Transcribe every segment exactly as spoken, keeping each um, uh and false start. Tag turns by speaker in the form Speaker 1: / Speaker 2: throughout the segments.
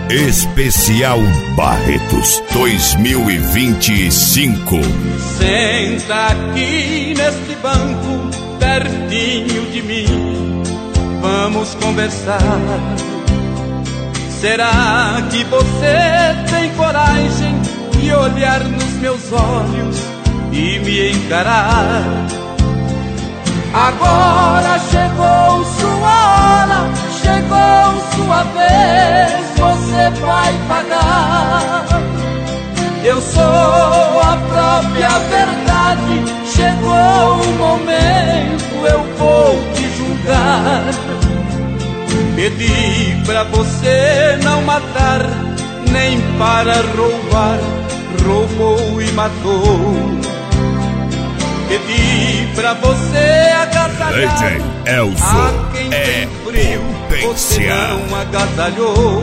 Speaker 1: Especial Barretos dois mil e vinte e cinco.
Speaker 2: Senta aqui neste banco, pertinho de mim, vamos conversar. Será que você tem coragem de olhar nos meus olhos e me encarar? Agora chegou sua hora, chegou sua vez, você vai pagar. Eu sou a própria verdade, chegou o momento, eu vou te julgar. Pedi pra você não matar, nem para roubar, roubou e matou. Pedi pra você agasalhar
Speaker 1: D J Elzo
Speaker 2: a quem
Speaker 1: é
Speaker 2: tem frio, você não agasalhou.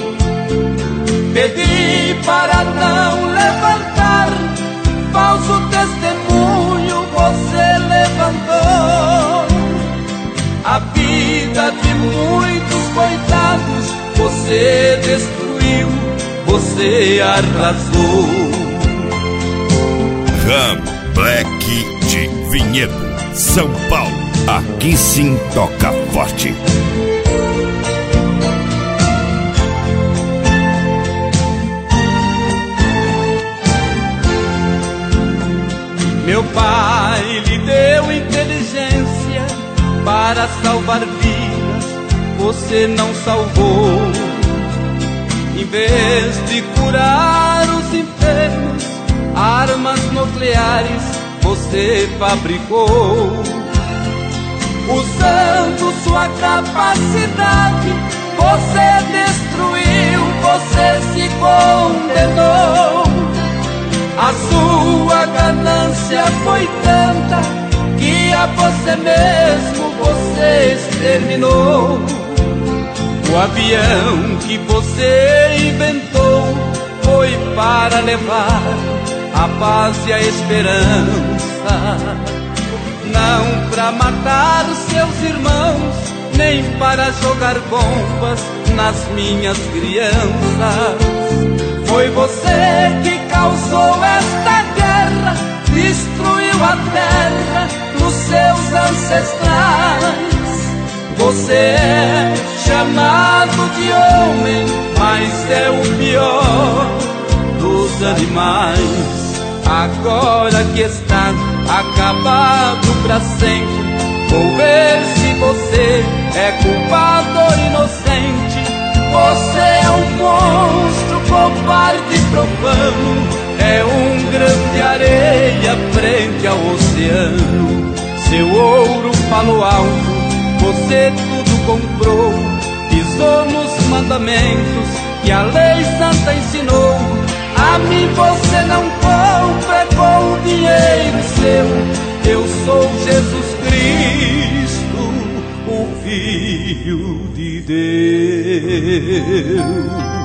Speaker 2: Pedi para não levantar falso testemunho, você levantou. A vida de muitos coitados você destruiu, você arrasou.
Speaker 1: Ram Black de Vinhedo, São Paulo. Aqui sim toca forte.
Speaker 2: Meu pai lhe deu inteligência para salvar vidas, você não salvou. Em vez de curar os enfermos, armas nucleares você fabricou. Usando sua capacidade, você destruiu, você se condenou. A sua ganância foi tanta que a você mesmo você exterminou. O avião que você inventou foi para levar a paz e a esperança, não para matar os seus irmãos, nem para jogar bombas nas minhas crianças. Foi você que causou esta guerra, destruiu a terra dos seus ancestrais. Você é chamado de homem, mas é o pior dos animais. Agora que está acabado pra sempre, vou ver se você é culpado ou inocente. Você é um monstro, covarde e profano, é um grão de areia frente ao oceano. Seu ouro falou alto, você tudo comprou, pisou nos mandamentos que a lei santa ensinou. A mim você não compra com o dinheiro seu, eu sou Jesus Cristo, o Filho de Deus.